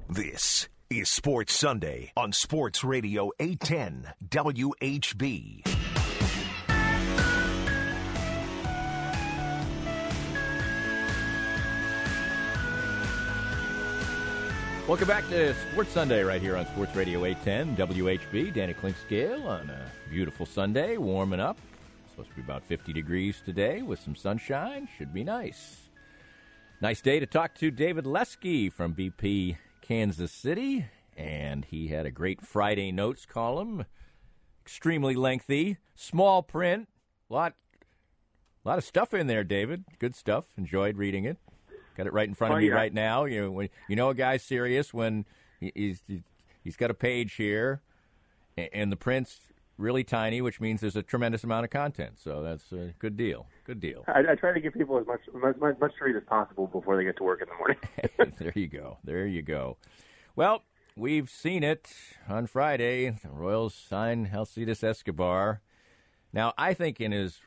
This is Sports Sunday on Sports Radio 810 WHB. Welcome back to Sports Sunday right here on Sports Radio 810 WHB. Danny Clinkscale on a beautiful Sunday, warming up. Supposed to be about 50 degrees today with some sunshine. Should be nice. Nice day to talk to David Leske from BP Kansas City, and he had a great Friday Notes column, extremely lengthy, small print, lot of stuff in there, David. Good stuff. Enjoyed reading it. Got it right in front of me right now. You know a guy's serious when he's got a page here, and the print's really tiny, which means there's a tremendous amount of content. So that's a good deal. Good deal. I try to give people as much to read as possible before they get to work in the morning. There you go. There you go. Well, we've seen it on Friday. The Royals signed Alcides Escobar. Now, I think in his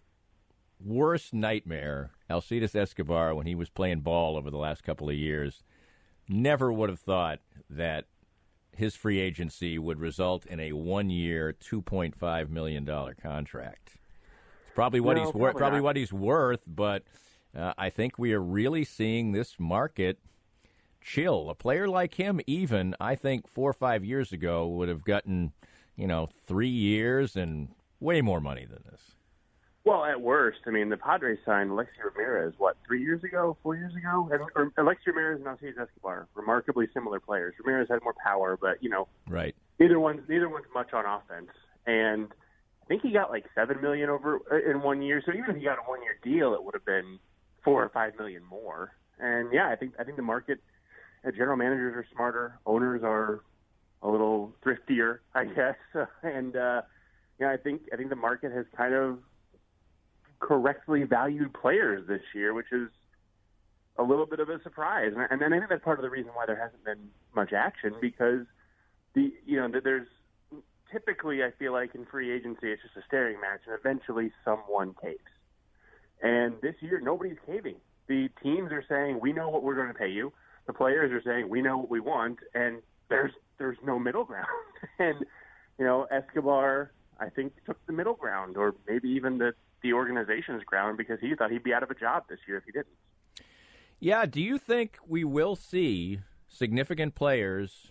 worst nightmare, Alcides Escobar, when he was playing ball over the last couple of years, never would have thought that his free agency would result in a one-year, $2.5 million contract. It's probably what he's worth. Probably what he's worth, but I think we are really seeing this market chill. A player like him, even I think 4 or 5 years ago, would have gotten 3 years and way more money than this. Well, at worst, I mean, the Padres signed Alexi Ramirez, 3 years ago, 4 years ago? And Alexi Ramirez and Alcides Escobar, remarkably similar players. Ramirez had more power, but, right. Neither one's much on offense. And I think he got $7 million over in 1 year. So even if he got a 1 year deal, it would have been $4 or $5 million more. And yeah, I think the market, general managers are smarter, owners are a little thriftier, I guess. And I think the market has kind of correctly valued players this year, which is a little bit of a surprise. And then I think that's part of the reason why there hasn't been much action, because there's typically, I feel like in free agency, it's just a staring match, and eventually someone caves. And this year, nobody's caving. The teams are saying, we know what we're going to pay you. The players are saying, we know what we want, and there's no middle ground. And, Escobar, I think, took the middle ground, or maybe even the organization's ground, because he thought he'd be out of a job this year if he didn't. Yeah, do you think we will see significant players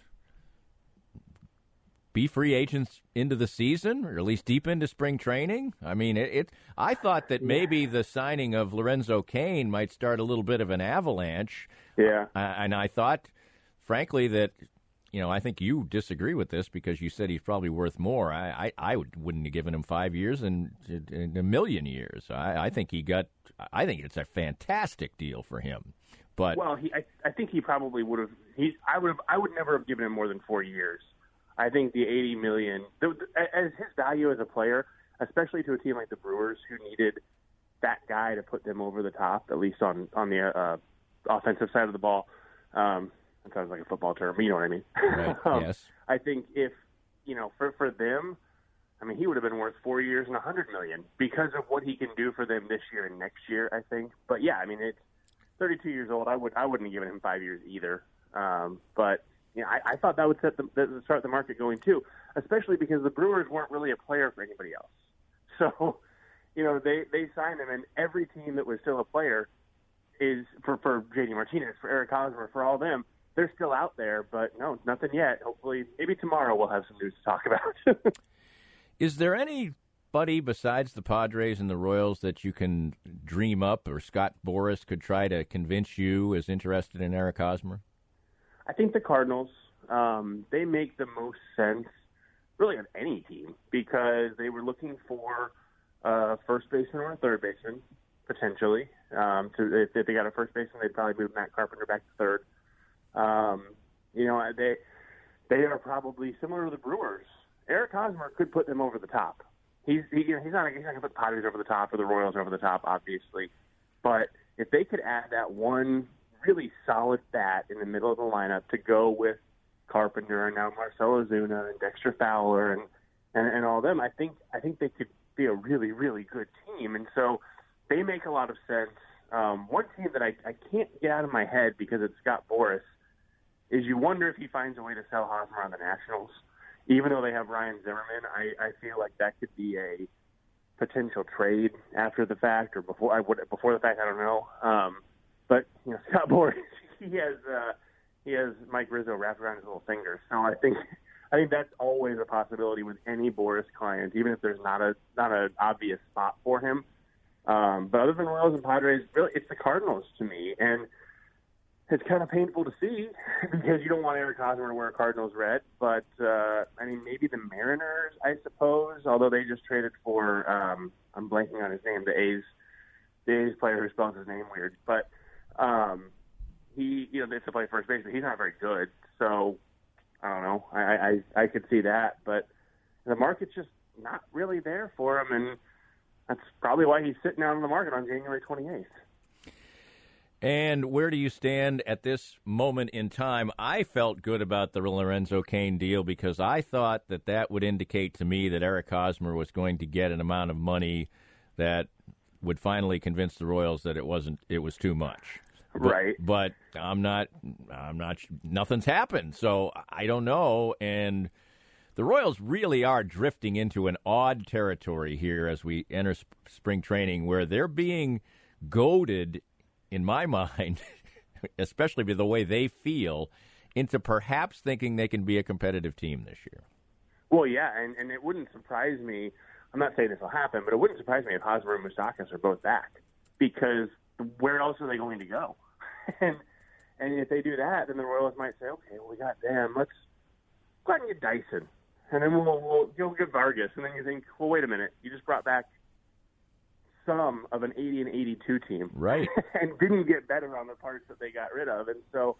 be free agents into the season, or at least deep into spring training? I mean, I thought that maybe the signing of Lorenzo Cain might start a little bit of an avalanche. Yeah. And I thought, frankly, that I think you disagree with this because you said he's probably worth more. I wouldn't have given him 5 years in a million years. I think it's a fantastic deal for him. But I think he probably would have. I would never have given him more than 4 years. I think the $80 million, as his value as a player, especially to a team like the Brewers, who needed that guy to put them over the top, at least on the offensive side of the ball. That sounds like a football term, but you know what I mean. Right. Yes. I think if, for them, I mean, he would have been worth 4 years and $100 million because of what he can do for them this year and next year, I think. But yeah, I mean, it's 32 years old. I wouldn't have given him 5 years either. But I thought that would start the market going too, especially because the Brewers weren't really a player for anybody else. So, they signed him, and every team that was still a player is for J.D. Martinez, for Eric Hosmer, for all them. They're still out there, but no, nothing yet. Hopefully, maybe tomorrow we'll have some news to talk about. Is there anybody besides the Padres and the Royals that you can dream up, or Scott Boras could try to convince you is interested in Eric Hosmer? I think the Cardinals, they make the most sense, really, of any team, because they were looking for a first baseman or a third baseman, potentially. If they got a first baseman, they'd probably move Matt Carpenter back to third. They are probably similar to the Brewers. Eric Hosmer could put them over the top. He's not going to put the Padres over the top or the Royals over the top, obviously. But if they could add that one really solid bat in the middle of the lineup to go with Carpenter and now Marcell Ozuna and Dexter Fowler and all them, I think they could be a really, really good team. And so they make a lot of sense. One team that I can't get out of my head because it's Scott Boras is you wonder if he finds a way to sell Hosmer on the Nationals. Even though they have Ryan Zimmerman, I feel like that could be a potential trade after the fact or before the fact. I don't know. But Scott Boras, he has Mike Rizzo wrapped around his little finger. So I think that's always a possibility with any Boras client, even if there's not an obvious spot for him. But other than Royals and Padres, really, it's the Cardinals to me, and it's kind of painful to see because you don't want Eric Hosmer to wear Cardinals red. But maybe the Mariners, I suppose. Although they just traded for I'm blanking on his name, the A's player who spells his name weird. But he they have to play first base, but he's not very good. So I don't know. I could see that, but the market's just not really there for him, and that's probably why he's sitting out on the market on January 28th. And where do you stand at this moment in time? I felt good about the Lorenzo Cain deal because I thought that would indicate to me that Eric Hosmer was going to get an amount of money that would finally convince the Royals that it was too much. Right. But I'm not, nothing's happened, so I don't know. And the Royals really are drifting into an odd territory here as we enter spring training where they're being goaded, in my mind, especially by the way they feel, into perhaps thinking they can be a competitive team this year. Well, yeah, and it wouldn't surprise me. I'm not saying this will happen, but it wouldn't surprise me if Hosmer and Moustakas are both back because where else are they going to go? and if they do that, then the Royals might say, okay, well, we got them. Let's go ahead and get Dyson. And then we'll go get Vargas. And then you think, well, wait a minute. You just brought back some of an 80 and 82 team. Right. And didn't get better on the parts that they got rid of. And so,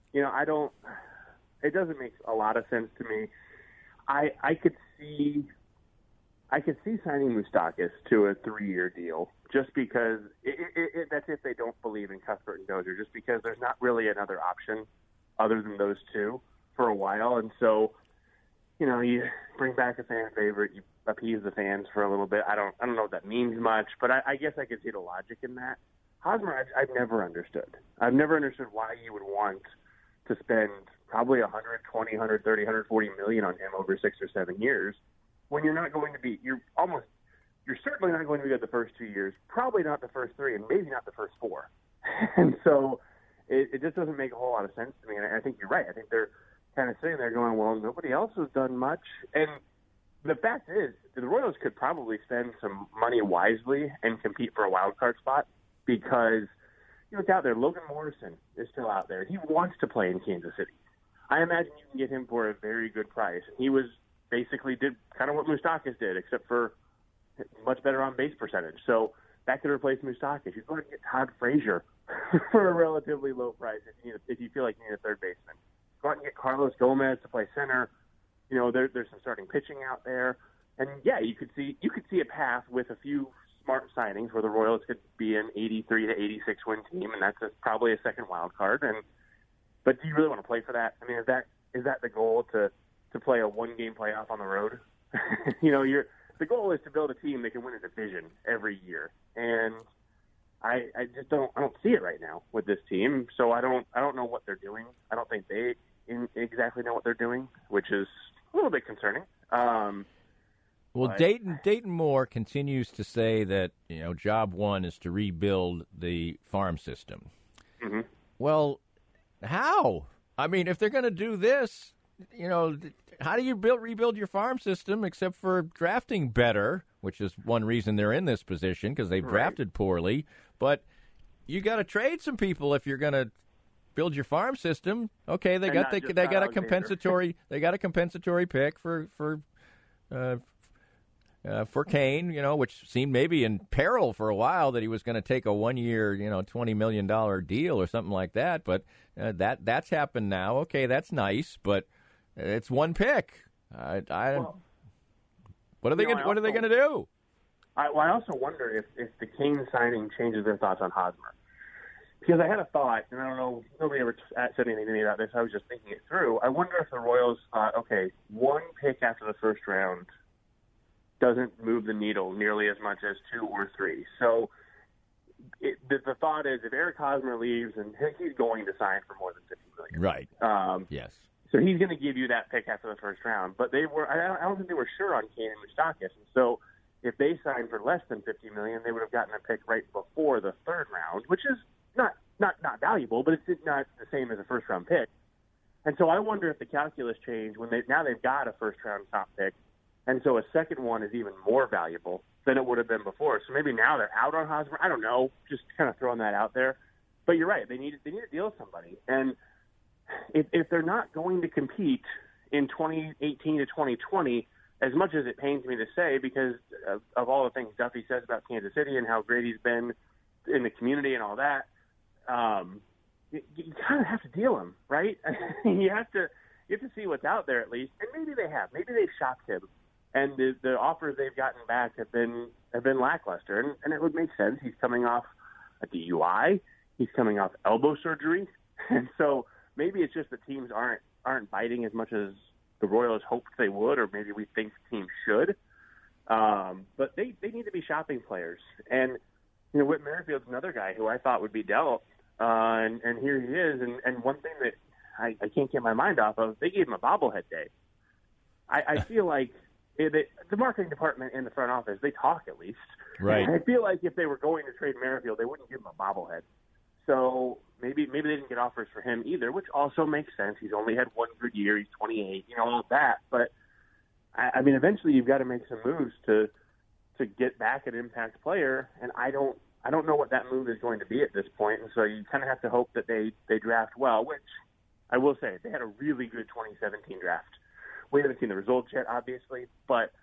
it doesn't make a lot of sense to me. I could see signing Moustakas to a 3-year deal just because that's if they don't believe in Cuthbert and Dozier, just because there's not really another option other than those two for a while. And so, you bring back a fan favorite, you appease the fans for a little bit. I don't know what that means much, but I guess I could see the logic in that. Hosmer, I've never understood. I've never understood why you would want to spend probably 120, 130, 140 million on him over 6 or 7 years when you're not going to be, you're certainly not going to be good the first 2 years, probably not the first 3, and maybe not the first 4. And so it just doesn't make a whole lot of sense to me. And I think you're right. I think they're kind of sitting there going, well, nobody else has done much. And the fact is, the Royals could probably spend some money wisely and compete for a wild card spot because, it's out there. Logan Morrison is still out there. He wants to play in Kansas City. I imagine you can get him for a very good price. He was basically did kind of what Moustakas did, except for much better on base percentage. So that could replace Moustakas. You go ahead and get Todd Frazier for a relatively low price if you feel like you need a third baseman. Go out and get Carlos Gomez to play center. There's some starting pitching out there, and yeah, you could see a path with a few smart signings where the Royals could be an 83 to 86 win team, and that's probably a second wild card. But do you really want to play for that? I mean, is that the goal to play a 1-game playoff on the road? The goal is to build a team that can win a division every year, and I just don't see it right now with this team. So I don't know what they're doing. I don't think they exactly know what they're doing, which is a little bit concerning. Well, Dayton Moore continues to say that job one is to rebuild the farm system. Mm-hmm. Well, how? I mean, if they're going to do this, how do you rebuild your farm system except for drafting better, which is one reason they're in this position because they've drafted poorly. But you got to trade some people if you're going to build your farm system. Okay, they got a compensatory pick for Cain, which seemed maybe in peril for a while that he was going to take a 1-year, $20 million deal or something like that. But that's happened now. Okay, that's nice, but it's one pick. What are they going to do? I also wonder if the Cain signing changes their thoughts on Hosmer. Because I had a thought, and I don't know, nobody ever said anything to me about this. I was just thinking it through. I wonder if the Royals thought, okay, one pick after the first round doesn't move the needle nearly as much as 2 or 3. So the thought is if Eric Hosmer leaves, and he's going to sign for more than $50 million. Right. Yes. So he's going to give you that pick after the first round. But I don't think they were sure on Kane and Moustakas. And so if they signed for less than $50 million, they would have gotten a pick right before the third round, which is not valuable, but it's not the same as a first round pick. And so I wonder if the calculus changed when now they've got a first round top pick, and so a second one is even more valuable than it would have been before. So maybe now they're out on Hosmer. I don't know, just kind of throwing that out there. But you're right, they need to deal with somebody. And if they're not going to compete in 2018 to 2020, as much as it pains me to say, because of all the things Duffy says about Kansas City and how great he's been in the community and all that, you kind of have to deal him, right? you have to see what's out there at least, and maybe they have. Maybe they've shopped him, and the offers they've gotten back have been lackluster, and it would make sense. He's coming off a DUI, he's coming off elbow surgery, and so maybe it's just the teams aren't biting as much as the Royals hoped they would, or maybe we think teams should. But they need to be shopping players, and Whit Merrifield's another guy who I thought would be dealt. And here he is. And one thing that I can't get my mind off of, they gave him a bobblehead day. I feel like the marketing department and the front office, they talk at least. Right. I feel like if they were going to trade Merrifield, they wouldn't give him a bobblehead. So maybe they didn't get offers for him either, which also makes sense. He's only had one good year. He's 28, all of that. But, I mean, eventually you've got to make some moves to get back an impact player, and I don't know what that move is going to be at this point, and so you kind of have to hope that they draft well, which I will say, they had a really good 2017 draft. We haven't seen the results yet, obviously, but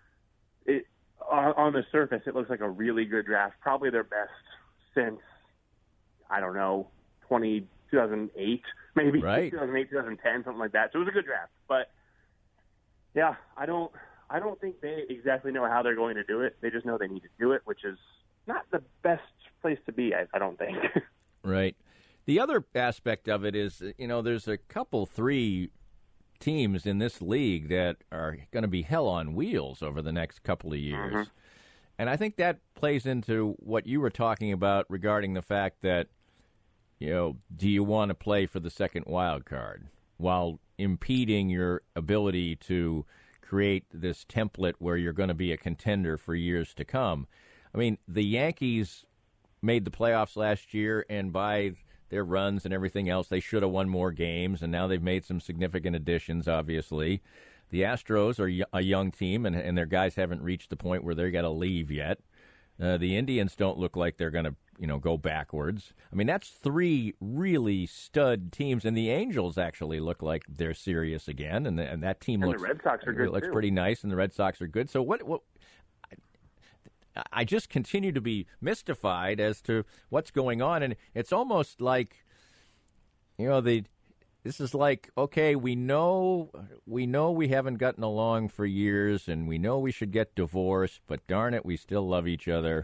on the surface, it looks like a really good draft, probably their best since, I don't know, 2008, maybe, right. 2008, 2010, something like that. So it was a good draft, but yeah, I don't think they exactly know how they're going to do it. They just know they need to do it, which is not the best place to be, I don't think. Right. The other aspect of it is, there's a couple, 3 teams in this league that are going to be hell on wheels over the next couple of years. Mm-hmm. And I think that plays into what you were talking about regarding the fact that, do you want to play for the second wild card while impeding your ability to create this template where you're going to be a contender for years to come? I mean, the Yankees made the playoffs last year, and by their runs and everything else, they should have won more games, and now they've made some significant additions, obviously. The Astros are a young team, and their guys haven't reached the point where they've got to leave yet. The Indians don't look like they're going to, go backwards. I mean, that's 3 really stud teams, and the Angels actually look like they're serious again, and that team looks, the Red Sox are good looks too. Pretty nice, and the Red Sox are good. So what I just continue to be mystified as to what's going on, and it's almost like, this is like, okay, we know we haven't gotten along for years, and we know we should get divorced, but darn it, we still love each other.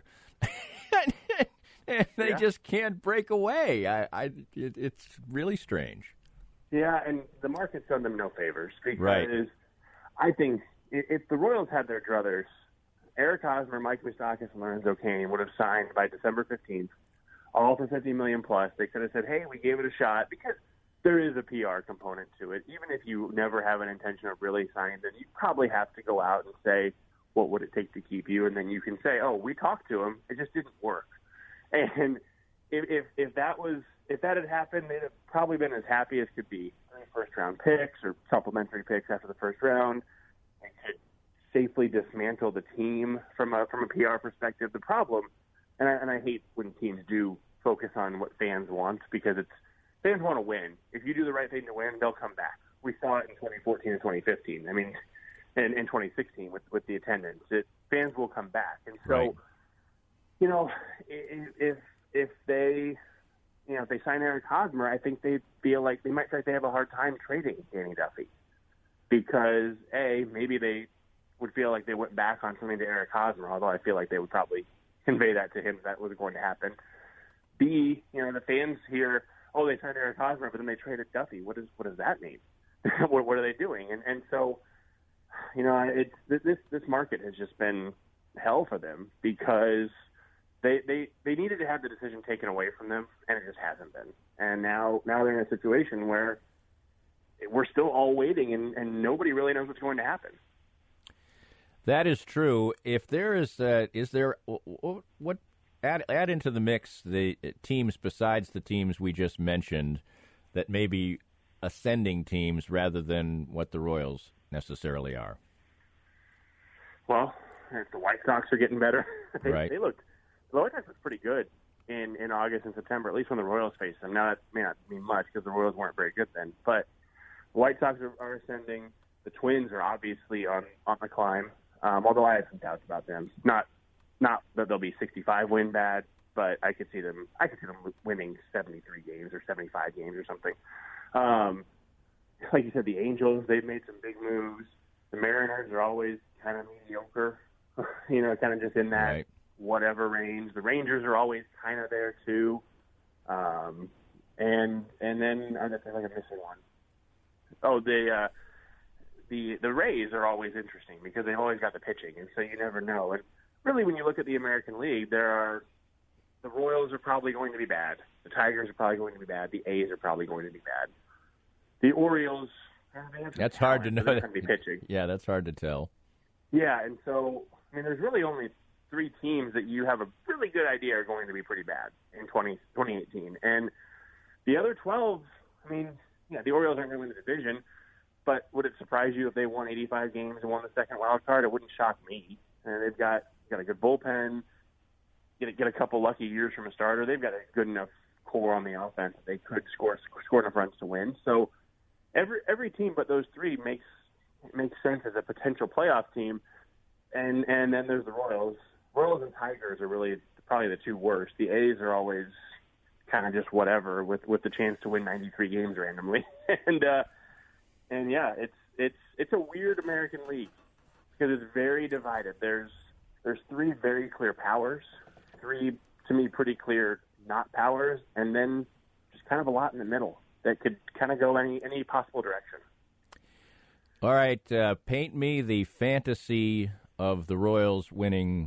And they just can't break away. It's really strange. Yeah, and the market's done them no favors because right. I think if the Royals had their druthers, Eric Hosmer, Mike Moustakas, and Lorenzo Cain would have signed by December 15th, all for $50 million plus. They could have said, hey, we gave it a shot, because there is a PR component to it. Even if you never have an intention of really signing them, you probably have to go out and say, what would it take to keep you? And then you can say, oh, we talked to him, it just didn't work. And if that had happened, they'd have probably been as happy as could be. 3 first-round picks or supplementary picks after the first round, and could safely dismantle the team from a PR perspective. The problem, and I hate when teams do focus on what fans want, because fans want to win. If you do the right thing to win, they'll come back. We saw it in 2014 and 2015. I mean, and in 2016 with the attendance, fans will come back. And so, right. If they sign Eric Hosmer, I think they feel like they might feel like they have a hard time trading Danny Duffy, because maybe they would feel like they went back on something to Eric Hosmer, although I feel like they would probably convey that to him if that was going to happen. B, the fans hear, oh, they signed Eric Hosmer, but then they traded Duffy. What does that mean? what are they doing? And so, this market has just been hell for them, because they needed to have the decision taken away from them, and it just hasn't been. And now they're in a situation where we're still all waiting, and nobody really knows what's going to happen. That is true. If there is there what add into the mix the teams besides the teams we just mentioned that may be ascending teams rather than what the Royals necessarily are? Well, if the White Sox are getting better, the White Sox looked pretty good in August and September, at least when the Royals faced them. Now that may not mean much because the Royals weren't very good then, but the White Sox are ascending. The Twins are obviously on the climb. Although I have some doubts about them. Not that they'll be 65 win bad, but I could see them winning 73 games or 75 games or something. Like you said, the Angels, they've made some big moves. The Mariners are always kind of mediocre, kind of just in that whatever range. The Rangers are always kind of there too. And then I feel like I'm missing one. Oh, the Rays are always interesting because they've always got the pitching, and so you never know. And really, when you look at the American League, the Royals are probably going to be bad. The Tigers are probably going to be bad. The A's are probably going to be bad. The Orioles, that's hard to know. They're going to be pitching. Yeah, that's hard to tell. Yeah, and so, there's really only 3 teams that you have a really good idea are going to be pretty bad in 2018. And the other 12, the Orioles aren't going to win the division, but would it surprise you if they won 85 games and won the second wild card? It wouldn't shock me. And they've got a good bullpen, get a couple lucky years from a starter. They've got a good enough core on the offense that they could score enough runs to win. So every team but those 3 makes sense as a potential playoff team. And then there's the Royals. Royals and Tigers are really probably the 2 worst. The A's are always kind of just whatever with the chance to win 93 games randomly. And yeah, it's a weird American League because it's very divided. There's 3 very clear powers, 3 to me pretty clear not powers, and then just kind of a lot in the middle that could kind of go any possible direction. All right, paint me the fantasy of the Royals winning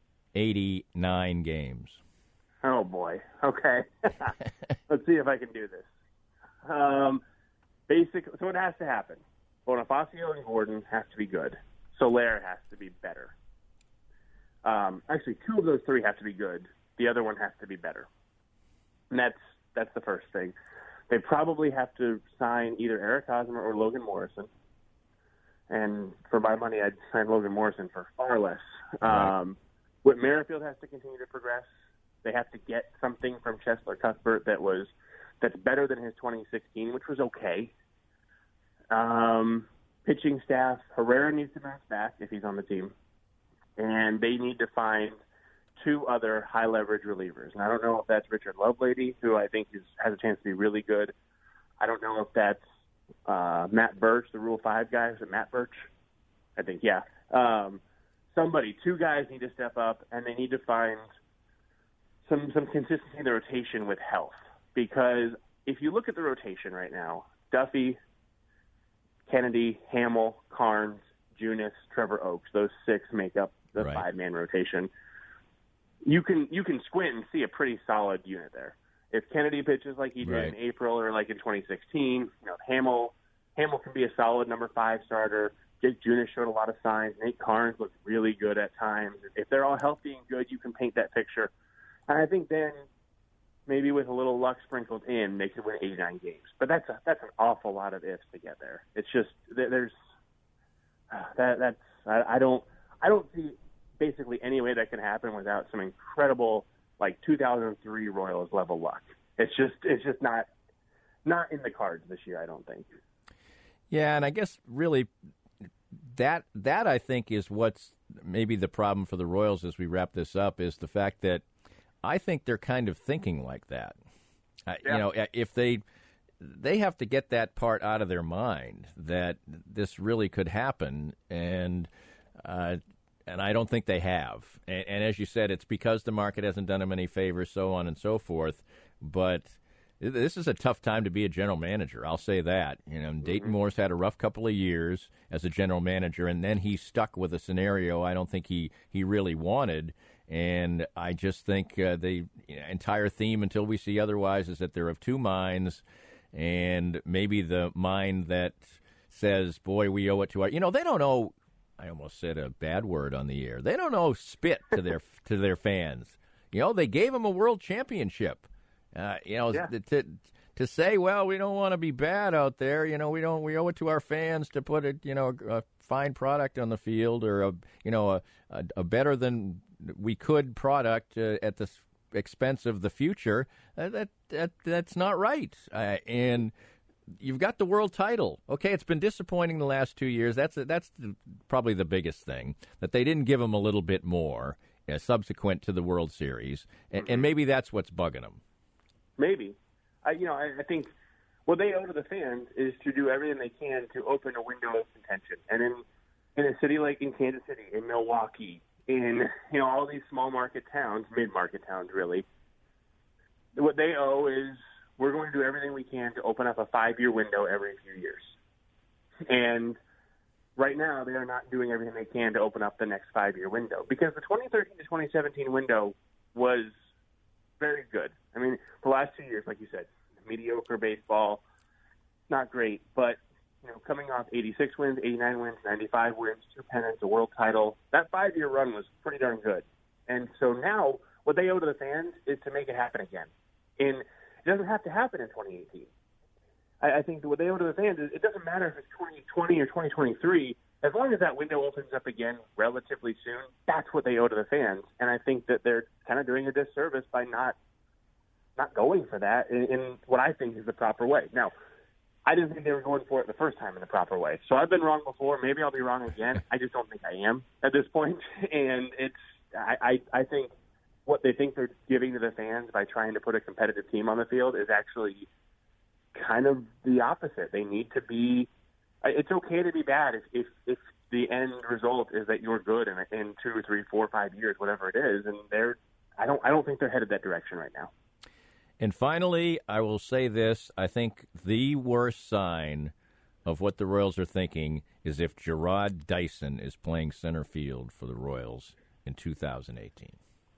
89 games. Oh boy. Okay. Let's see if I can do this. So it has to happen. Bonifacio and Gordon have to be good. Soler has to be better. Actually, 2 of those 3 have to be good. The other one has to be better. And that's the first thing. They probably have to sign either Eric Hosmer or Logan Morrison. And for my money, I'd sign Logan Morrison for far less. Whit Merrifield has to continue to progress. They have to get something from Cheslor Cuthbert that's better than his 2016, which was okay. Pitching staff, Herrera needs to bounce back if he's on the team. And they need to find 2 other high-leverage relievers. And I don't know if that's Richard Lovelady, who I think has a chance to be really good. I don't know if that's Matt Birch, the Rule 5 guy. Is it Matt Birch? I think, yeah. 2 guys need to step up, and they need to find some consistency in the rotation with health. Because if you look at the rotation right now, Duffy, Kennedy, Hamill, Carnes, Junis, Trevor Oaks, those 6 make up the 5-man rotation. You can squint and see a pretty solid unit there. If Kennedy pitches like he did in April or like in 2016, Hamill can be a solid number 5 starter. Jake Junis showed a lot of signs. Nate Carnes looked really good at times. If they're all healthy and good, you can paint that picture. And I think then maybe with a little luck sprinkled in, they could win 89 games. But that's an awful lot of ifs to get there. It's just I don't see basically any way that can happen without some incredible 2003 Royals level luck. It's just not in the cards this year, I don't think. Yeah, and I guess really that I think is what's maybe the problem for the Royals as we wrap this up is the fact that I think they're kind of thinking like that. If they have to get that part out of their mind that this really could happen, and I don't think they have. And as you said, it's because the market hasn't done them any favors, so on and so forth. But this is a tough time to be a general manager. I'll say that. Dayton Moore's had a rough couple of years as a general manager, and then he stuck with a scenario I don't think he really wanted. And I just think the entire theme, until we see otherwise, is that they're of two minds. And maybe the mind that says, boy, we owe it to our... they don't owe... I almost said a bad word on the air. They don't owe spit to their fans. They gave them a world championship. To say, well, we don't want to be bad out there. We owe it to our fans to put a fine product on the field, or a better than we could product at the expense of the future. That's not right. And you've got the world title. Okay, it's been disappointing the last 2 years. That's probably the biggest thing, that they didn't give them a little bit more subsequent to the World Series, and maybe that's what's bugging them. Maybe. I think what they owe to the fans is to do everything they can to open a window of contention. And in a city like in Kansas City, in Milwaukee, in all these small market towns, mid-market towns really, what they owe is we're going to do everything we can to open up a 5-year window every few years. And right now they are not doing everything they can to open up the next 5-year window, because the 2013 to 2017 window was very good. I mean, the last 2 years, like you said, mediocre baseball, not great, but coming off 86 wins, 89 wins, 95 wins, 2 pennants, a world title, that 5-year run was pretty darn good. And so now what they owe to the fans is to make it happen again. And it doesn't have to happen in 2018. I think that what they owe to the fans is, it doesn't matter if it's 2020 or 2023, as long as that window opens up again relatively soon, that's what they owe to the fans. And I think that they're kind of doing a disservice by not going for that in what I think is the proper way. Now, I didn't think they were going for it the first time in the proper way. So I've been wrong before. Maybe I'll be wrong again. I just don't think I am at this point. And I think what they think they're giving to the fans by trying to put a competitive team on the field is actually kind of the opposite. They need to be – it's okay to be bad if the end result is that you're good in 2 or 3, 4, 5 years, whatever it is. And I don't think they're headed that direction right now. And finally, I will say this. I think the worst sign of what the Royals are thinking is if Jarrod Dyson is playing center field for the Royals in 2018.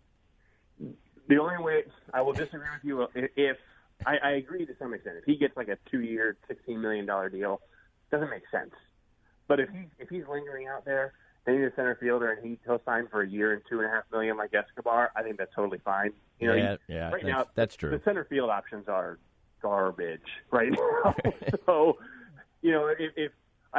The only way I will disagree with you, if I agree to some extent. If he gets like a 2-year, $16 million deal, it doesn't make sense. But if he's lingering out there, they need a center fielder, and he'll sign for a year and $2.5 million like Escobar, I think that's totally fine. Right now, that's true. The center field options are garbage right now. So, if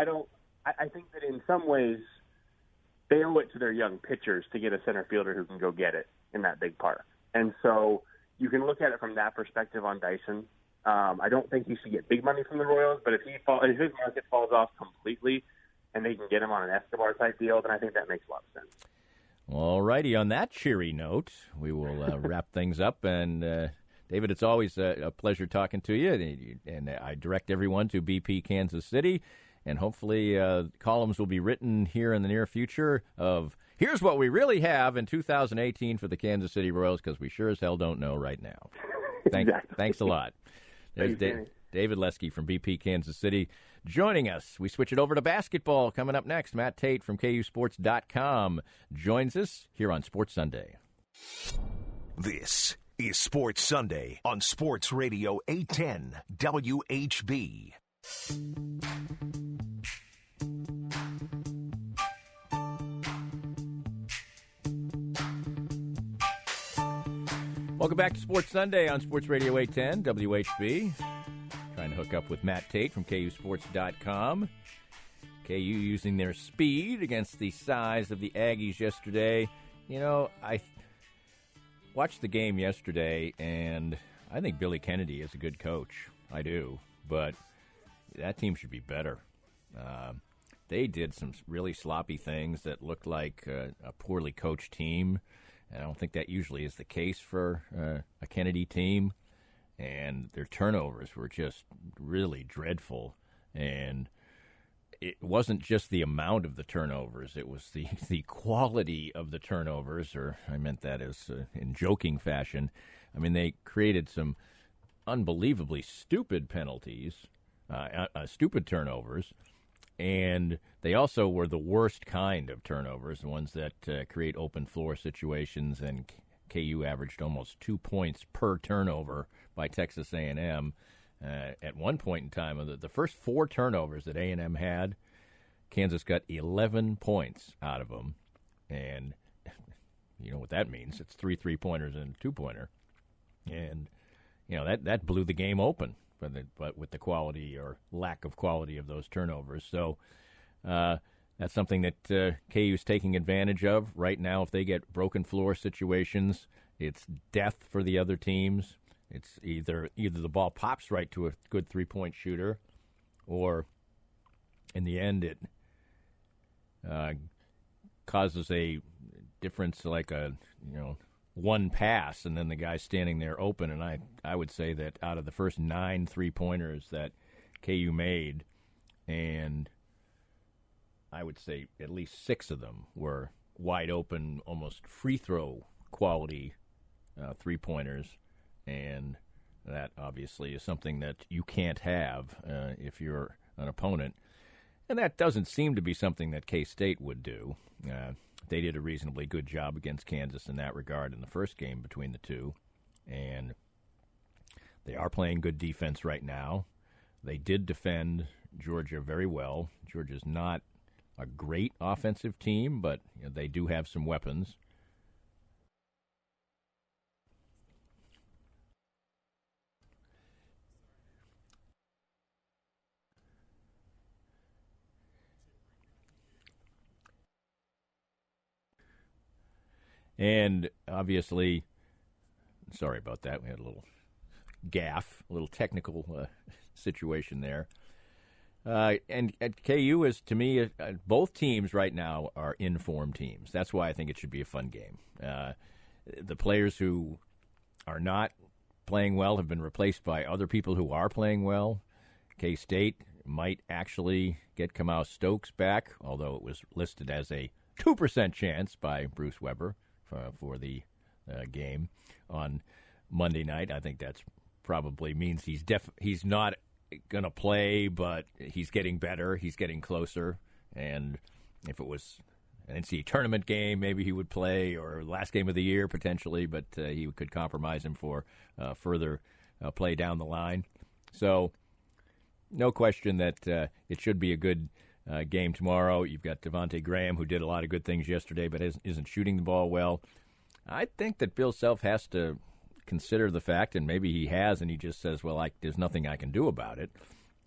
I think that in some ways they owe it to their young pitchers to get a center fielder who can go get it in that big park. And so you can look at it from that perspective on Dyson. I don't think he should get big money from the Royals, but if his market falls off completely and they can get him on an Escobar-type deal, then I think that makes a lot of sense. All righty. On that cheery note, we will wrap things up. And, David, it's always a pleasure talking to you. And I direct everyone to BP Kansas City. And hopefully columns will be written here in the near future of here's what we really have in 2018 for the Kansas City Royals, because we sure as hell don't know right now. Thanks a lot. There's David Leske from BP Kansas City joining us. We switch it over to basketball. Coming up next, Matt Tate from KUSports.com joins us here on Sports Sunday. This is Sports Sunday on Sports Radio 810 WHB. Welcome back to Sports Sunday on Sports Radio 810 WHB. Trying to hook up with Matt Tate from KUSports.com. KU using their speed against the size of the Aggies yesterday. I watched the game yesterday, and I think Billy Kennedy is a good coach. I do. But that team should be better. They did some really sloppy things that looked like a poorly coached team. And I don't think that usually is the case for a Kennedy team. And their turnovers were just really dreadful. And it wasn't just the amount of the turnovers. It was the quality of the turnovers, or I meant that as in joking fashion. I mean, they created some unbelievably stupid penalties, stupid turnovers. And they also were the worst kind of turnovers, the ones that create open floor situations. And KU averaged almost 2 points per turnover by Texas A&M. At one point in time, the first 4 turnovers that A&M had, Kansas got 11 points out of them. And you know what that means. It's 3 3-pointers and a 2-pointer. And, that blew the game open. But with the quality or lack of quality of those turnovers. So that's something that KU is taking advantage of right now. If they get broken floor situations, it's death for the other teams. It's either the ball pops right to a good 3-point shooter, or in the end it causes a difference, like one pass, and then the guy's standing there open. And I would say that out of the first 9 3-pointers that KU made, and I would say at least 6 of them were wide open, almost free throw quality 3-pointers. And that obviously is something that you can't have if you're an opponent. And that doesn't seem to be something that K-State would do. They did a reasonably good job against Kansas in that regard in the first game between the two. And they are playing good defense right now. They did defend Georgia very well. Georgia's not a great offensive team, but they do have some weapons. And obviously, sorry about that. We had a little gaffe, a little technical situation there. And at KU is, to me, both teams right now are in-form teams. That's why I think it should be a fun game. The players who are not playing well have been replaced by other people who are playing well. K-State might actually get Kamau Stokes back, although it was listed as a 2% chance by Bruce Weber for the game on Monday night. I think that's probably means he's not going to play, but he's getting better. He's getting closer. And if it was an NCAA tournament game, maybe he would play, or last game of the year potentially, but he could compromise him for further play down the line. So no question that it should be a good game tomorrow. You've got Devontae Graham, who did a lot of good things yesterday, but isn't shooting the ball well. I think that Bill Self has to consider the fact, and maybe he has, and he just says, well, there's nothing I can do about it,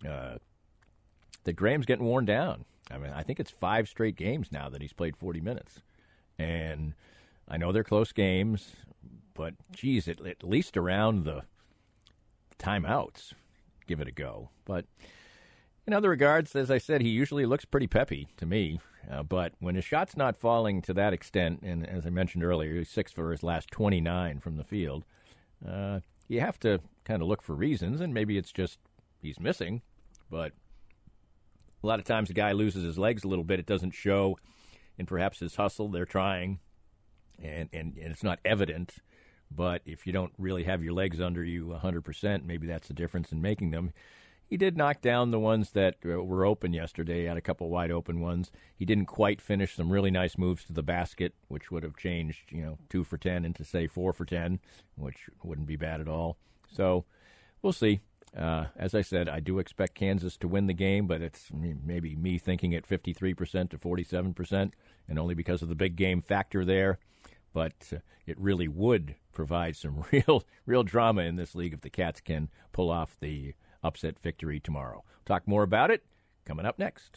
that Graham's getting worn down. I mean, I think it's 5 straight games now that he's played 40 minutes. And I know they're close games, but, geez, at least around the timeouts, give it a go. But in other regards, as I said, he usually looks pretty peppy to me. But when his shot's not falling to that extent, and as I mentioned earlier, he's 6 for his last 29 from the field, you have to kind of look for reasons, and maybe it's just he's missing. But a lot of times a guy loses his legs a little bit. It doesn't show in perhaps his hustle. They're trying, and it's not evident. But if you don't really have your legs under you 100%, maybe that's the difference in making them. He did knock down the ones that were open yesterday, had a couple wide open ones. He didn't quite finish some really nice moves to the basket, which would have changed, 2 for 10 into, say, 4 for 10, which wouldn't be bad at all. So we'll see. As I said, I do expect Kansas to win the game, but it's maybe me thinking at 53% to 47%, and only because of the big game factor there. But it really would provide some real drama in this league if the Cats can pull off the upset victory tomorrow. Talk more about it coming up next.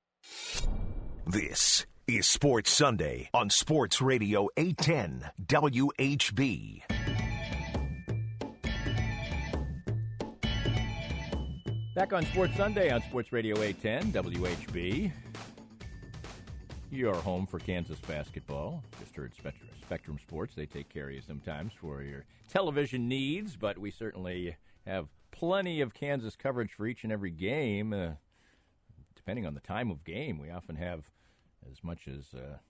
This is Sports Sunday on Sports Radio 810 WHB. Back on Sports Sunday on Sports Radio 810 WHB. Your home for Kansas basketball. Just heard Spectrum Sports. They take care of you sometimes for your television needs, but we certainly have plenty of Kansas coverage for each and every game. Depending on the time of game, we often have as much as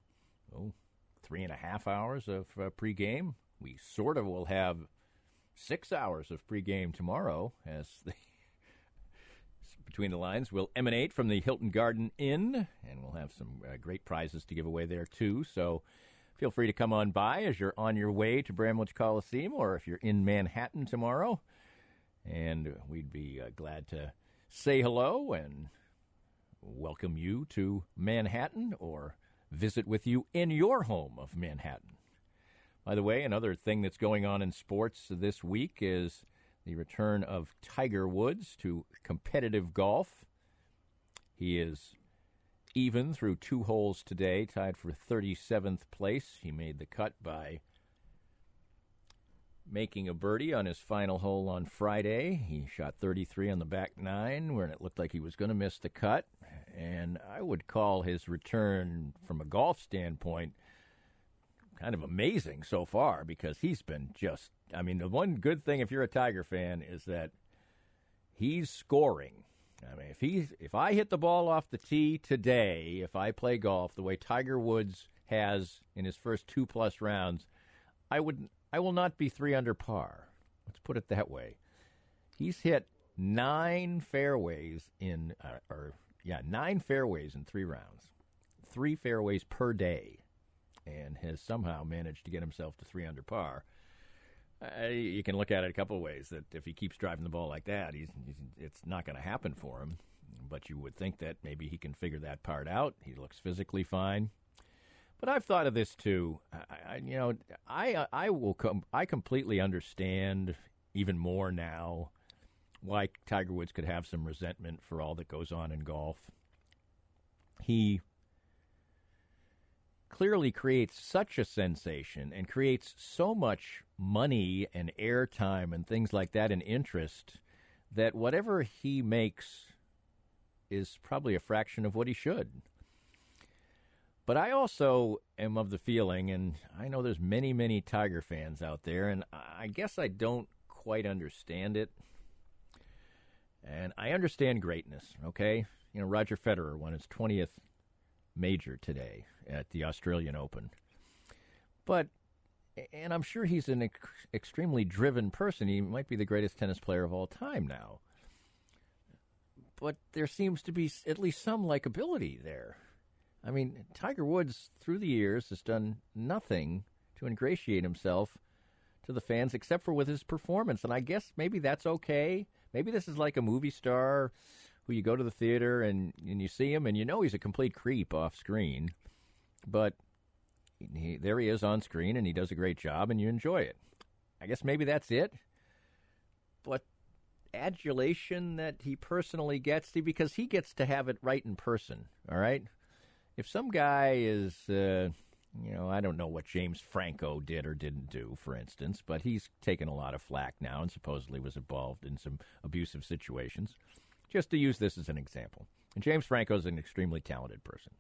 3.5 hours of pregame. We sort of will have 6 hours of pregame tomorrow as the Between the Lines will emanate from the Hilton Garden Inn, and we'll have some great prizes to give away there, too. So feel free to come on by as you're on your way to Bramlage Coliseum, or if you're in Manhattan tomorrow. And we'd be glad to say hello and welcome you to Manhattan, or visit with you in your home of Manhattan. By the way, another thing that's going on in sports this week is the return of Tiger Woods to competitive golf. He is even through 2 holes today, tied for 37th place. He made the cut by making a birdie on his final hole on Friday. He shot 33 on the back 9, where it looked like he was going to miss the cut. And I would call his return from a golf standpoint kind of amazing so far, because he's been just, I mean, the one good thing if you're a Tiger fan is that he's scoring. I mean, if I hit the ball off the tee today, if I play golf the way Tiger Woods has in his first 2+ rounds, I will not be 3 under par. Let's put it that way. He's hit 9 fairways in 9 fairways in 3 rounds. 3 fairways per day, and has somehow managed to get himself to 3 under par. You can look at it a couple of ways, that if he keeps driving the ball like that, it's not going to happen for him. But you would think that maybe he can figure that part out. He looks physically fine. But I've thought of this too. I completely understand even more now why Tiger Woods could have some resentment for all that goes on in golf. He clearly creates such a sensation and creates so much money and airtime and things like that and interest, that whatever he makes is probably a fraction of what he should. But I also am of the feeling, and I know there's many, many Tiger fans out there, and I guess I don't quite understand it. And I understand greatness, okay? You know, Roger Federer won his 20th major today at the Australian Open. And I'm sure he's an extremely driven person. He might be the greatest tennis player of all time now. But there seems to be at least some likability there. I mean, Tiger Woods, through the years, has done nothing to ingratiate himself to the fans except for with his performance. And I guess maybe that's okay. Maybe this is like a movie star who you go to the theater and you see him and you know he's a complete creep off screen. But there he is on screen and he does a great job and you enjoy it. I guess maybe that's it. But adulation that he personally gets, because he gets to have it right in person, all right? If some guy is, I don't know what James Franco did or didn't do, for instance, but he's taken a lot of flack now and supposedly was involved in some abusive situations. Just to use this as an example. And James Franco is an extremely talented person.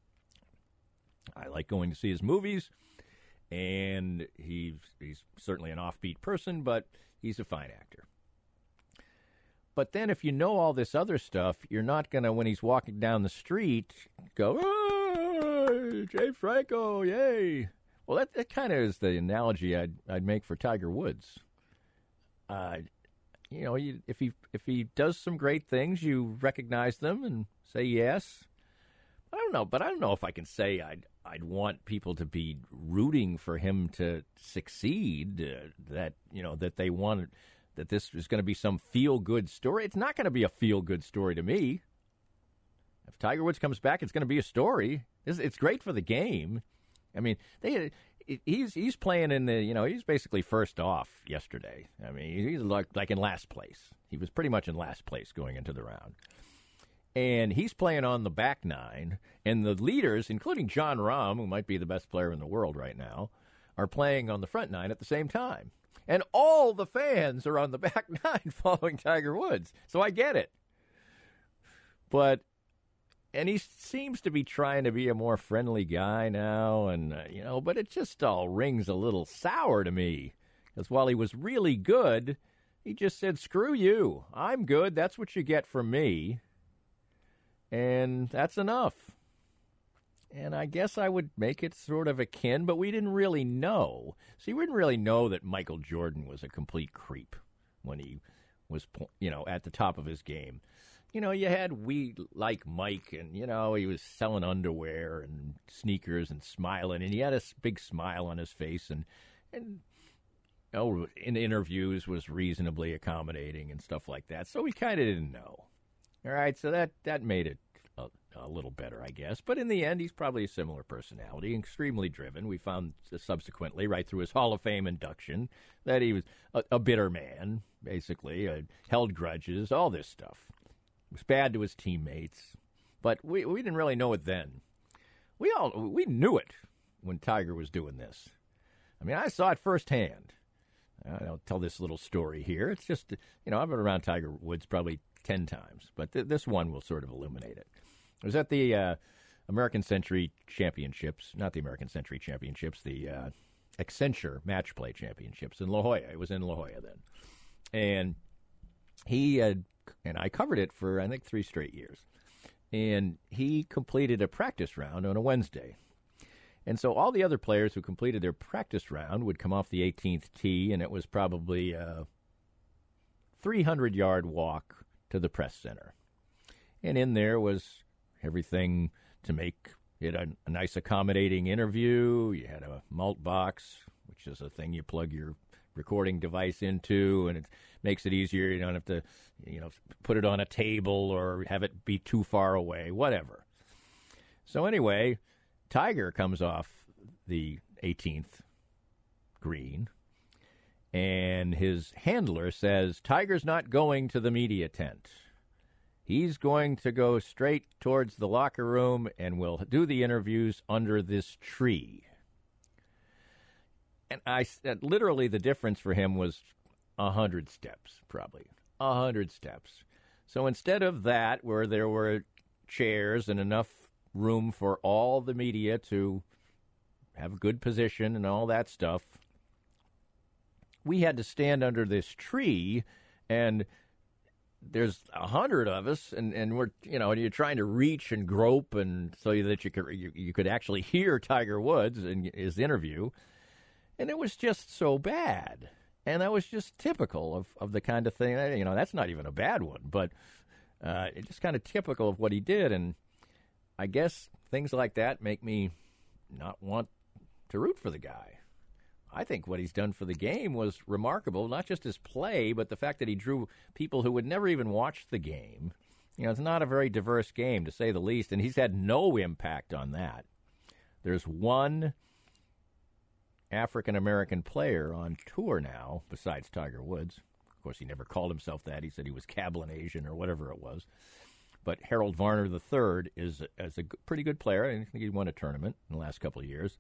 I like going to see his movies, and he's certainly an offbeat person, but he's a fine actor. But then if you know all this other stuff, you're not going to, when he's walking down the street, go, oh, James Franco, yay. Well, that kind of is the analogy I'd make for Tiger Woods. If he does some great things, you recognize them and say yes. I don't know if I can say I'd want people to be rooting for him to succeed. That they want that this is going to be some feel-good story. It's not going to be a feel-good story to me. If Tiger Woods comes back, it's going to be a story. It's great for the game. I mean, he's playing in the, he's basically first off yesterday. I mean, he's like in last place. He was pretty much in last place going into the round. And he's playing on the back 9, and the leaders, including Jon Rahm, who might be the best player in the world right now, are playing on the front 9 at the same time. And all the fans are on the back 9 following Tiger Woods. So I get it. And he seems to be trying to be a more friendly guy now, and but it just all rings a little sour to me. Because while he was really good, he just said, screw you. I'm good. That's what you get from me. And that's enough. And I guess I would make it sort of akin, but we didn't really know. See, we didn't really know that Michael Jordan was a complete creep when he was, at the top of his game. you had We Like Mike, and, he was selling underwear and sneakers and smiling, and he had a big smile on his face, and in interviews was reasonably accommodating and stuff like that. So we kind of didn't know. All right, so that made it a little better, I guess. But in the end, he's probably a similar personality, extremely driven. We found subsequently, right through his Hall of Fame induction, that he was a bitter man, basically, held grudges, all this stuff. Was bad to his teammates, but we didn't really know it then. We knew it when Tiger was doing this. I mean, I saw it firsthand. I'll tell this little story here. It's just, I've been around Tiger Woods probably 10 times, but this one will sort of illuminate it. It was at the American Century Championships, not the American Century Championships, the Accenture Match Play Championships in La Jolla. It was in La Jolla then. And he had, and I covered it for, I think, 3 straight years. And he completed a practice round on a Wednesday. And so all the other players who completed their practice round would come off the 18th tee, and it was probably a 300-yard walk to the press center. And in there was everything to make it a nice accommodating interview. You had a malt box, which is a thing you plug your recording device into, and it makes it easier. You don't have to, put it on a table or have it be too far away, whatever. So anyway, Tiger comes off the 18th green, and his handler says, Tiger's not going to the media tent. He's going to go straight towards the locker room, and we'll do the interviews under this tree. And I said, literally, the difference for him was 100 steps, probably 100 steps. So instead of that, where there were chairs and enough room for all the media to have a good position and all that stuff, we had to stand under this tree, and there's 100 of us, and we're, you're trying to reach and grope, and so that you could actually hear Tiger Woods in his interview. And it was just so bad. And that was just typical of the kind of thing. That's not even a bad one, but it's just kind of typical of what he did. And I guess things like that make me not want to root for the guy. I think what he's done for the game was remarkable, not just his play, but the fact that he drew people who would never even watch the game. It's not a very diverse game, to say the least, and he's had no impact on that. There's one African-American player on tour now, besides Tiger Woods. Of course, he never called himself that. He said he was Cablinasian or whatever it was. But Harold Varner III is a pretty good player. I think he won a tournament in the last couple of years.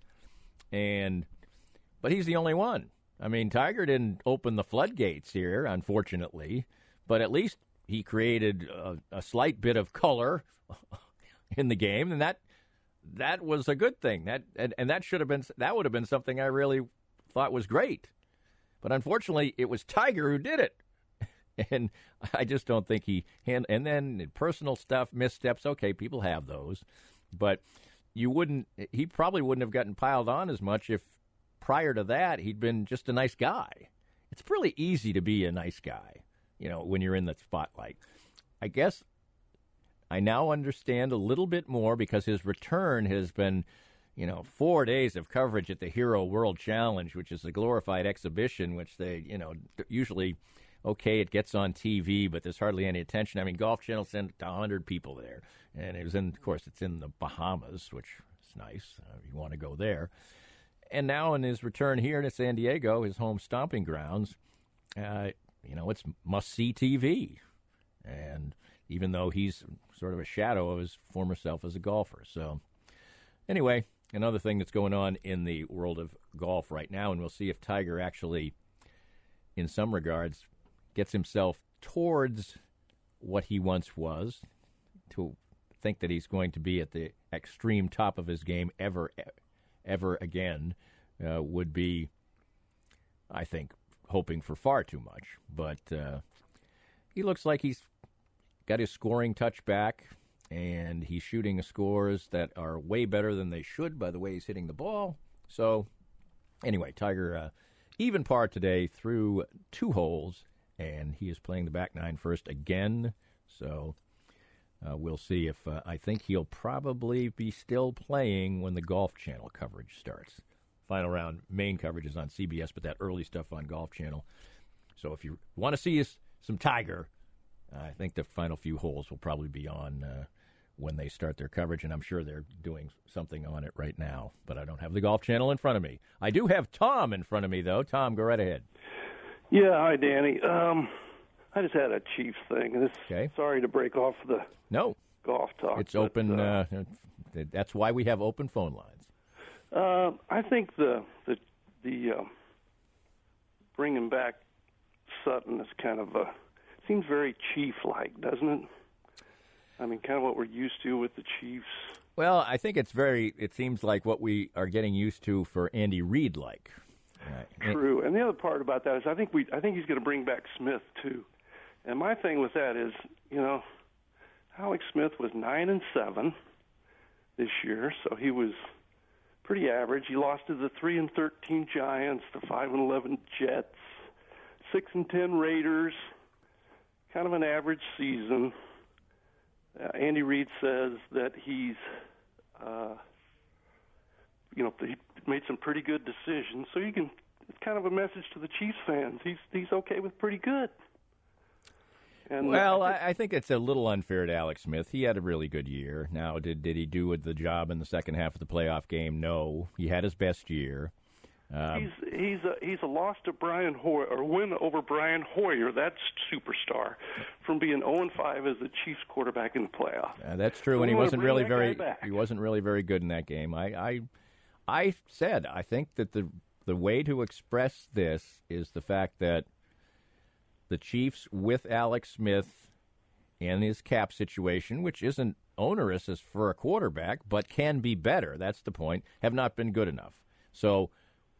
But he's the only one. I mean, Tiger didn't open the floodgates here, unfortunately, but at least he created a slight bit of color in the game, and that was a good thing. That would have been something I really thought was great. But unfortunately, it was Tiger who did it. And I just don't think and then personal stuff, missteps, okay, people have those. But he probably wouldn't have gotten piled on as much if prior to that he'd been just a nice guy. It's really easy to be a nice guy, when you're in the spotlight. I guess I now understand a little bit more because his return has been, 4 days of coverage at the Hero World Challenge, which is a glorified exhibition, which they, usually, okay, it gets on TV, but there's hardly any attention. I mean, Golf Channel sent 100 people there, and it was of course, it's in the Bahamas, which is nice if you want to go there. And now in his return here to San Diego, his home stomping grounds, it's must-see TV. And even though he's sort of a shadow of his former self as a golfer. So anyway, another thing that's going on in the world of golf right now, and we'll see if Tiger actually, in some regards, gets himself towards what he once was, to think that he's going to be at the extreme top of his game ever again would be, I think, hoping for far too much. But he looks like he's got his scoring touch back, and he's shooting scores that are way better than they should by the way he's hitting the ball. So anyway, Tiger even par today through 2 holes, and he is playing the back nine first again. So We'll see if I think he'll probably be still playing when the Golf Channel coverage starts. Final round main coverage is on CBS, but that early stuff on Golf Channel. So if you want to see some Tiger, I think the final few holes will probably be on when they start their coverage, and I'm sure they're doing something on it right now. But I don't have the Golf Channel in front of me. I do have Tom in front of me, though. Tom, go right ahead. Yeah, hi, Danny. I just had a Chiefs thing. Okay. Sorry to break off the golf talk. It's open. That's why we have open phone lines. I think the bringing back Sutton is kind of seems very Chief-like, doesn't it? I mean, kind of what we're used to with the Chiefs. Well, I think it seems like what we are getting used to for Andy Reid-like. True. And the other part about that is I think he's going to bring back Smith, too. And my thing with that is, Alex Smith was 9-7 this year, so he was pretty average. He lost to the 3-13 Giants, the 5-11 Jets, 6-10 Raiders, kind of an average season. Andy Reid says that he's, he made some pretty good decisions. So it's kind of a message to the Chiefs fans. He's okay with pretty good. And I think it's a little unfair to Alex Smith. He had a really good year. Now, did he do the job in the second half of the playoff game? No. He had his best year. He's a loss to Brian Hoyer, or win over Brian Hoyer, that superstar, from being 0-5 as the Chiefs quarterback in the playoff. That's true, and he wasn't really very good in that game. I said I think that the way to express this is the fact that the Chiefs with Alex Smith and his cap situation, which isn't onerous as for a quarterback, but can be better. That's the point. Have not been good enough. So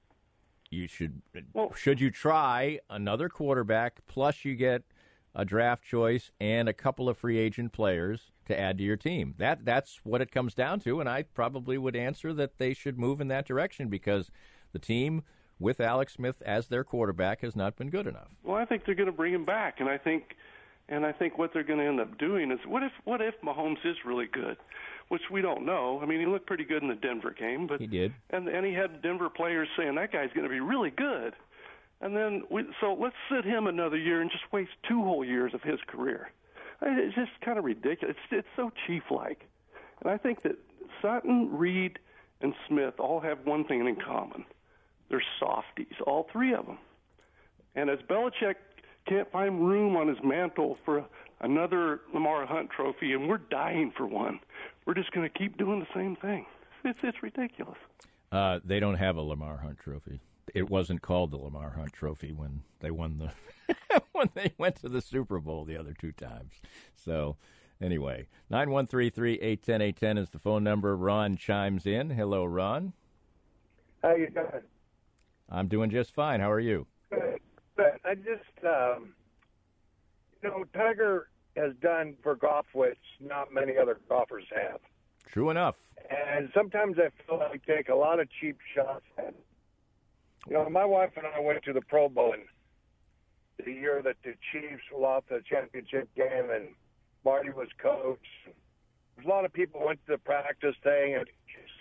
should you try another quarterback, plus you get a draft choice and a couple of free agent players to add to your team? That's what it comes down to, and I probably would answer that they should move in that direction because the team with Alex Smith as their quarterback has not been good enough. Well, I think they're going to bring him back, and I think what they're going to end up doing is what if Mahomes is really good, which we don't know. I mean, he looked pretty good in the Denver game, but he did, and he had Denver players saying that guy's going to be really good, and then so let's sit him another year and just waste 2 whole years of his career. It's just kind of ridiculous. It's so Chief-like, and I think that Sutton, Reid, and Smith all have one thing in common. They're softies, all 3 of them. And as Belichick can't find room on his mantle for another Lamar Hunt trophy, and we're dying for one, we're just going to keep doing the same thing. It's ridiculous. They don't have a Lamar Hunt trophy. It wasn't called the Lamar Hunt Trophy when they won when they went to the Super Bowl the other 2 times. So, anyway, 913-3810810 is the phone number. Ron chimes in. Hello, Ron. How you doing? I'm doing just fine. How are you? Good. I just, Tiger has done for golf which not many other golfers have. True enough. And sometimes I feel like I take a lot of cheap shots at it. My wife and I went to the Pro Bowl in the year that the Chiefs lost the championship game and Marty was coach. There's a lot of people went to the practice thing. And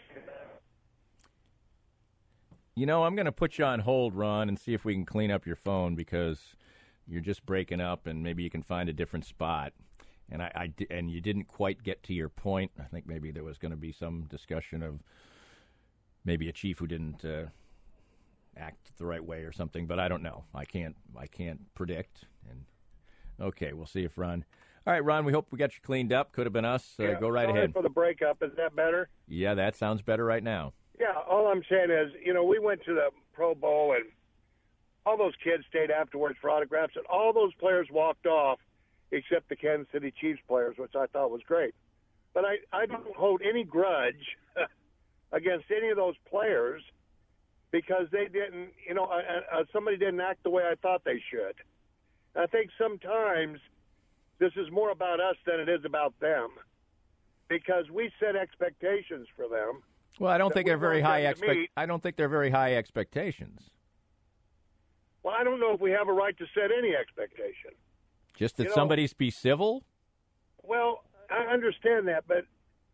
I'm going to put you on hold, Ron, and see if we can clean up your phone because you're just breaking up, and maybe you can find a different spot. And and you didn't quite get to your point. I think maybe there was going to be some discussion of maybe a chief who didn't act the right way or something, but I don't know. I can't predict. And okay, we'll see if Ron. All right, Ron, we hope we got you cleaned up. Could have been us. Go right ahead. Sorry for the breakup. Is that better? Yeah, that sounds better right now. Yeah, all I'm saying is, we went to the Pro Bowl, and all those kids stayed afterwards for autographs, and all those players walked off except the Kansas City Chiefs players, which I thought was great. But I don't hold any grudge against any of those players because they didn't, somebody didn't act the way I thought they should. I think sometimes this is more about us than it is about them because we set expectations for them. Well, I don't think they're very high. I don't think they're very high expectations. Well, I don't know if we have a right to set any expectation. Just that somebody be civil? Well, I understand that, but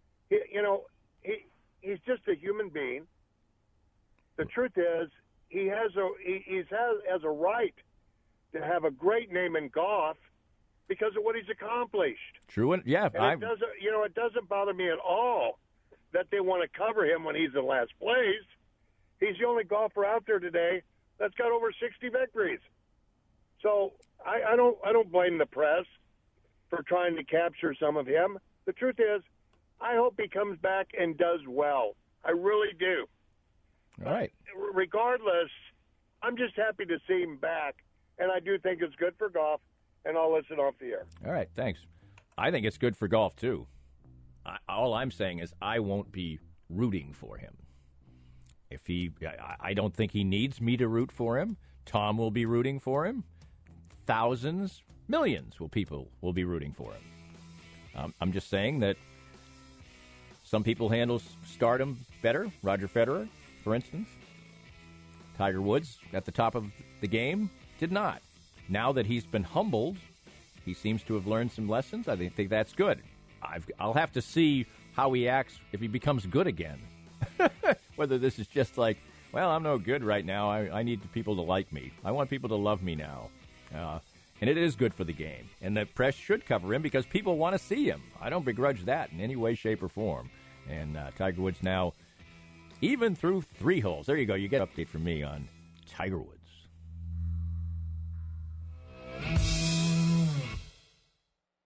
he's just a human being. The truth is, he has a right to have a great name in golf because of what he's accomplished. True, and yeah, and it doesn't bother me at all that they want to cover him when he's in last place. He's the only golfer out there today that's got over 60 victories. So I don't blame the press for trying to capture some of him. The truth is, I hope he comes back and does well. I really do. All right. Regardless, I'm just happy to see him back, and I do think it's good for golf, and I'll listen off the air. All right, thanks. I think it's good for golf, too. All I'm saying is I won't be rooting for him. I don't think he needs me to root for him. Tom will be rooting for him. Thousands, millions people will be rooting for him. I'm just saying that some people handle stardom better. Roger Federer, for instance. Tiger Woods, at the top of the game, did not. Now that he's been humbled, he seems to have learned some lessons. I think that's good. I'll have to see how he acts if he becomes good again. Whether this is just like, well, I'm no good right now. I need people to like me. I want people to love me now. And it is good for the game. And the press should cover him because people want to see him. I don't begrudge that in any way, shape, or form. And Tiger Woods now, even through 3 holes. There you go. You get an update from me on Tiger Woods.